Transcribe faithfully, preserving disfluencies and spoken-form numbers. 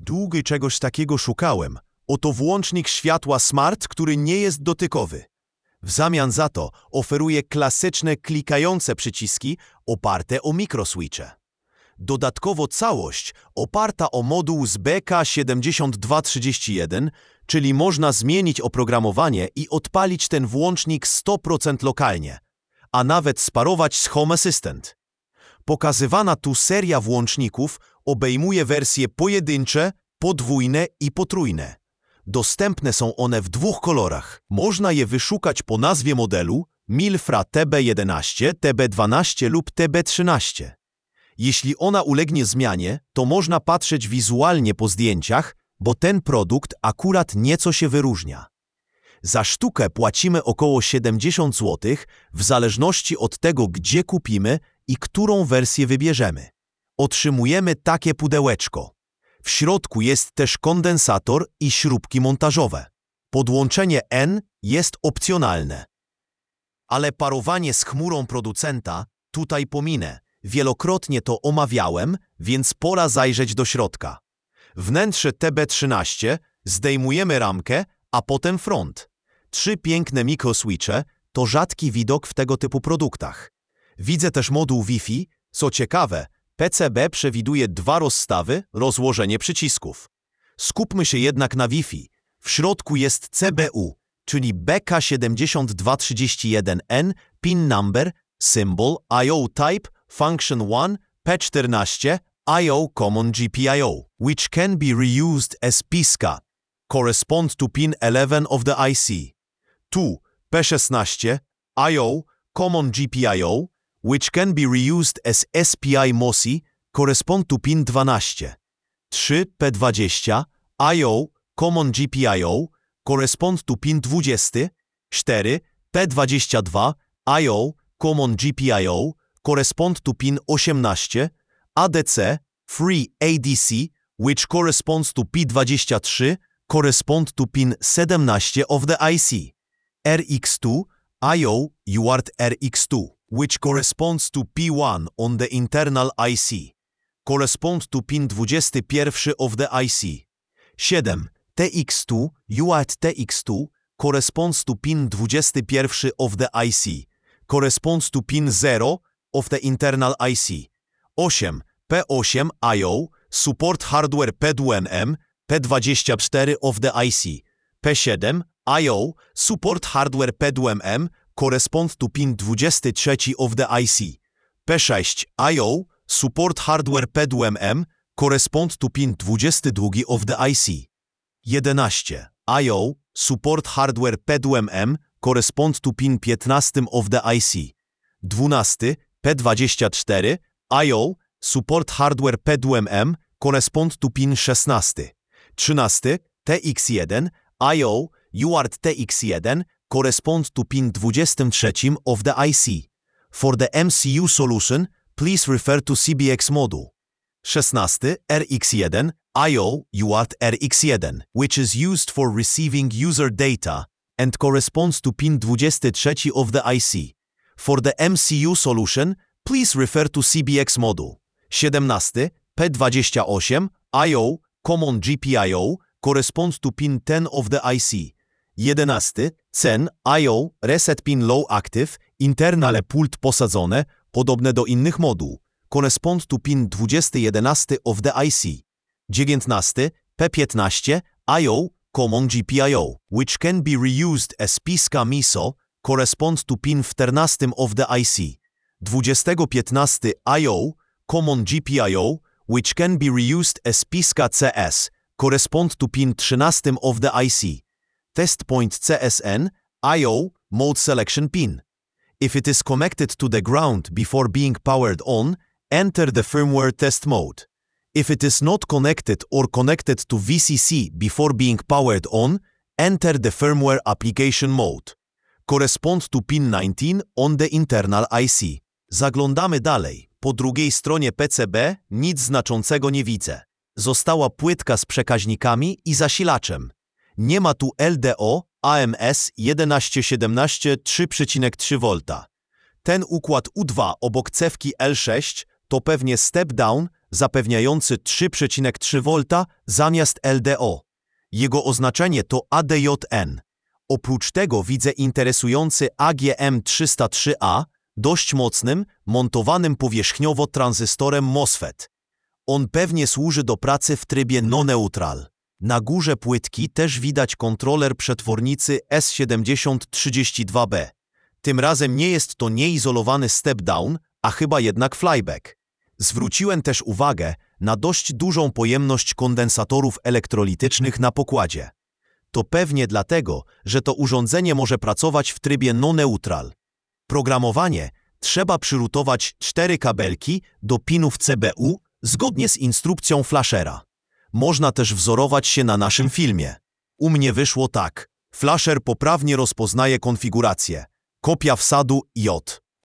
Długo czegoś takiego szukałem. Oto włącznik światła smart, który nie jest dotykowy. W zamian za to oferuje klasyczne klikające przyciski oparte o mikroswitche. Dodatkowo całość oparta o moduł z B K siedem dwa trzy jeden, czyli można zmienić oprogramowanie i odpalić ten włącznik sto procent lokalnie, a nawet sparować z Home Assistant. Pokazywana tu seria włączników obejmuje wersje pojedyncze, podwójne i potrójne. Dostępne są one w dwóch kolorach. Można je wyszukać po nazwie modelu Milfra T B jedenaście, T B dwanaście lub T B trzynaście. Jeśli ona ulegnie zmianie, to można patrzeć wizualnie po zdjęciach, bo ten produkt akurat nieco się wyróżnia. Za sztukę płacimy około siedemdziesiąt złotych w zależności od tego, gdzie kupimy i którą wersję wybierzemy. Otrzymujemy takie pudełeczko. W środku jest też kondensator i śrubki montażowe. Podłączenie N jest opcjonalne. Ale parowanie z chmurą producenta tutaj pominę. Wielokrotnie to omawiałem, więc pora zajrzeć do środka. Wnętrze T B trzynaście, zdejmujemy ramkę, a potem front. Trzy piękne mikroswitche to rzadki widok w tego typu produktach. Widzę też moduł Wi-Fi. Co ciekawe, P C B przewiduje dwa rozstawy, rozłożenie przycisków. Skupmy się jednak na Wi-Fi. W środku jest C B U, czyli B K siedem dwa trzy jeden N, pin number, symbol, I O type, function one, P czternaście, I O common G P I O, which can be reused as P S C A, correspond to pin eleven of the I C. two, P szesnaście, I O common G P I O, which can be reused as S P I MOSI, correspond to pin dwanaście. trzy, P dwadzieścia, I O common G P I O, correspond to pin dwadzieścia. cztery, P dwadzieścia dwa, I O common G P I O, correspond to pin osiemnaście, A D C, Free A D C, which corresponds to P dwadzieścia trzy, correspond to pin siedemnaście of the I C. R X two, I O U A R T R X two, which corresponds to P one on the internal I C, correspond to pin dwadzieścia jeden of the I C. siedem, T X two, U A R T T X two, corresponds to pin dwadzieścia jeden of the I C, corresponds to pin zero of the internal I C. osiem, P osiem I O, support hardware P dwa M, P dwadzieścia cztery of the I C. P siedem, I O, support hardware P dwa M, correspond to pin dwadzieścia trzy of the I C. P sześć, I O, support hardware P dwa M, correspond to pin dwadzieścia dwa of the I C. jedenaście, I O, support hardware P dwa M, correspond to pin piętnaście of the I C. dwanaście, P dwadzieścia cztery, I O, support hardware P dwa M, correspond to pin szesnaście. trzynaście, T X jeden, I O, U A R T T X jeden, correspond to pin dwadzieścia trzy of the I C. For the M C U solution, please refer to C B X module. szesnaście, R X jeden, I O, U A R T R X jeden, which is used for receiving user data and corresponds to pin dwadzieścia trzy of the I C. For the M C U solution, please refer to C B X module. siedemnaście, P dwadzieścia osiem, I O, common G P I O, corresponds to pin ten of the I C. jedenaście, C E N, I O, reset pin low active, internale pult posadzone, podobne do innych moduł, correspond to pin dwadzieścia jedenaście of the I C. dziewiętnaście, P piętnaście, I O, common G P I O, which can be reused as P S C A M I S O, corresponds to pin czternaście of the I C. dwadzieścia piętnaście, I O, common G P I O, which can be reused as P S C A C S, correspond to pin trzynaście of the I C. Test point C S N, I O, mode selection pin. If it is connected to the ground before being powered on, enter the firmware test mode. If it is not connected or connected to V C C before being powered on, enter the firmware application mode. Correspond to pin dziewiętnaście on the internal I C. Zaglądamy dalej. Po drugiej stronie P C B nic znaczącego nie widzę. Została płytka z przekaźnikami i zasilaczem. Nie ma tu L D O, A M S jedenaście siedemnaście trzy przecinek trzy wolt. Ten układ U dwa obok cewki L sześć to pewnie step down zapewniający trzy przecinek trzy wolta zamiast L D O. Jego oznaczenie to A D J N. Oprócz tego widzę interesujący A G M trzysta trzy A, dość mocnym, montowanym powierzchniowo tranzystorem MOSFET. On pewnie służy do pracy w trybie no-neutral. Na górze płytki też widać kontroler przetwornicy S siedemdziesiąt trzydzieści dwa B. Tym razem nie jest to nieizolowany step-down, a chyba jednak flyback. Zwróciłem też uwagę na dość dużą pojemność kondensatorów elektrolitycznych na pokładzie. To pewnie dlatego, że to urządzenie może pracować w trybie no-neutral. Programowanie trzeba przyrutować cztery kabelki do pinów C B U zgodnie z instrukcją flashera. Można też wzorować się na naszym filmie. U mnie wyszło tak. Flasher poprawnie rozpoznaje konfigurację. Kopia wsadu J.